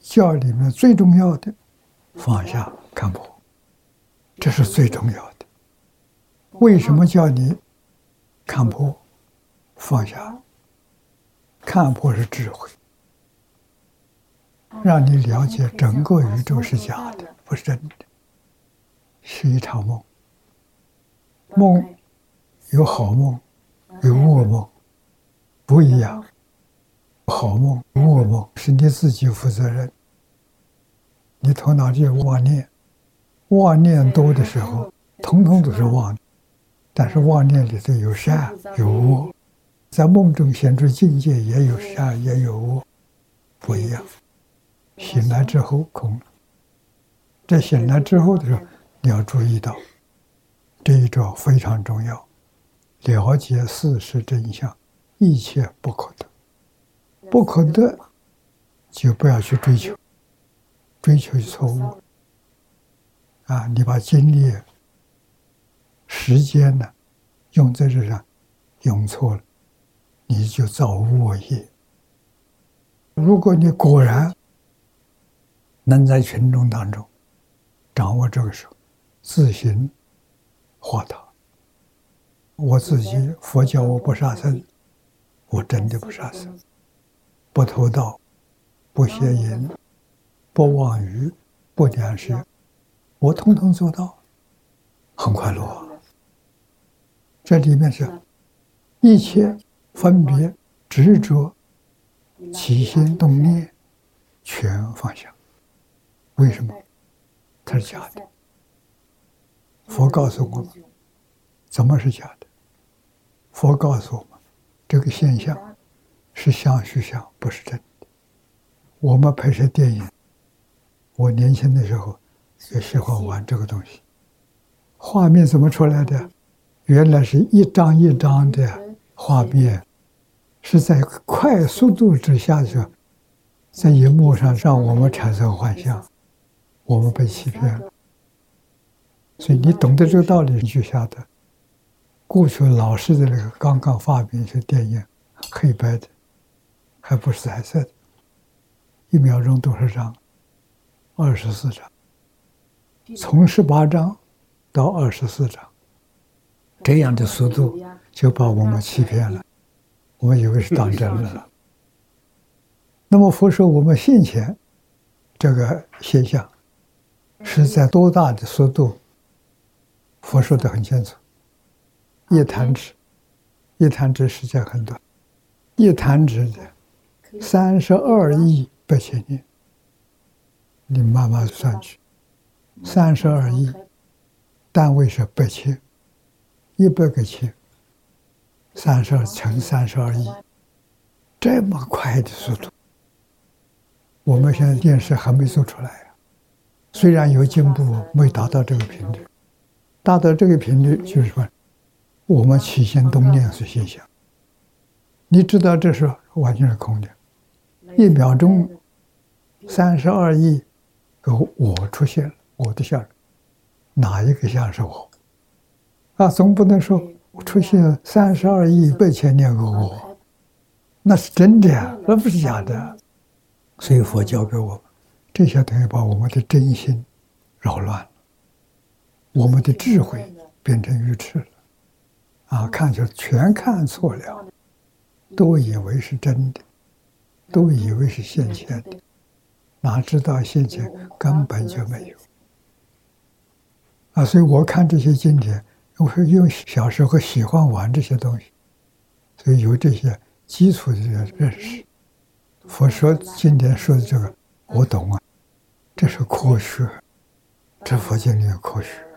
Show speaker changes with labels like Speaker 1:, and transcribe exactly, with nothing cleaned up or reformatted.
Speaker 1: 教里面最重要的，放下看破，这是最重要的。为什么叫你看破、放下？看破是智慧，让你了解整个宇宙是假的，不是真的，是一场梦。梦有好梦，有噩梦，不一样。好梦、噩梦是你自己负责任。你头脑里有妄念，妄念多的时候，统统都是妄念。但是妄念里头有善有恶，在梦中显出境界也有善也有恶，不一样。醒来之后空了。这醒来之后的时候，你要注意到这一招非常重要。了解事实真相，一切不可得。不可得，就不要去追求，追求是错误。啊，你把精力、时间呢，用在这上，用错了，你就造恶业。如果你果然能在群众当中掌握这个时候，自行化他。我自己佛教我不杀生，我真的不杀生。不偷盗，不邪淫，不妄语，不两舌，我统统做到，很快乐。这里面是一切分别、执着、起心动念，全放下。为什么？它是假的。佛告诉我们，怎么是假的？佛告诉我们，这个现象是相虚相，不是真的。我们拍摄电影，我年轻的时候也喜欢玩这个东西。画面怎么出来的？原来是一张一张的画面，是在快速度之下的，在荧幕上让我们产生幻象，我们被欺骗了。所以你懂得这个道理，你就晓得，过去老式的那个刚刚发明的电影，黑白的，还不是彩色的，一秒钟多少张？二十四张，从十八张到二十四张，这样的速度就把我们欺骗了，我们以为是当真了。那么佛说我们现前这个现象是在多大的速度？佛说得很清楚，一弹指，一弹指时间很短，一弹指的三十二亿八千年，你慢慢算去，三十二亿，单位是八千，一百个千，三十二乘三十二亿，这么快的速度，我们现在电视还没做出来啊，虽然有进步，没达到这个频率。达到这个频率，就是说，我们起心动念是现象。你知道这是完全是空的，一秒钟三十二亿个我出现了，我的像，哪一个像是我？啊，总不能说我出现三十二亿八千年个我，那是真的呀，那不是假的。所以佛教给我们，这下等于把我们的真心扰乱了。我们的智慧变成愚痴了，啊，看起来全看错了，都以为是真的，都以为是现前的，哪知道现前根本就没有。啊，所以我看这些经典，我是因为小时候喜欢玩这些东西，所以有这些基础的认识。佛说经典说的这个，我懂啊，这是科学，这佛经里有科学。